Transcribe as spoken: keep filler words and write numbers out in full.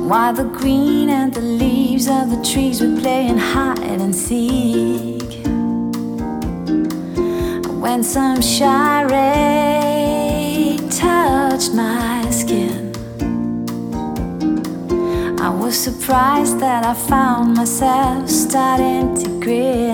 While the green and the leaves of the trees were playing hide and seek, when some shy ray touched my skin, I was surprised that I found myself starting to grin.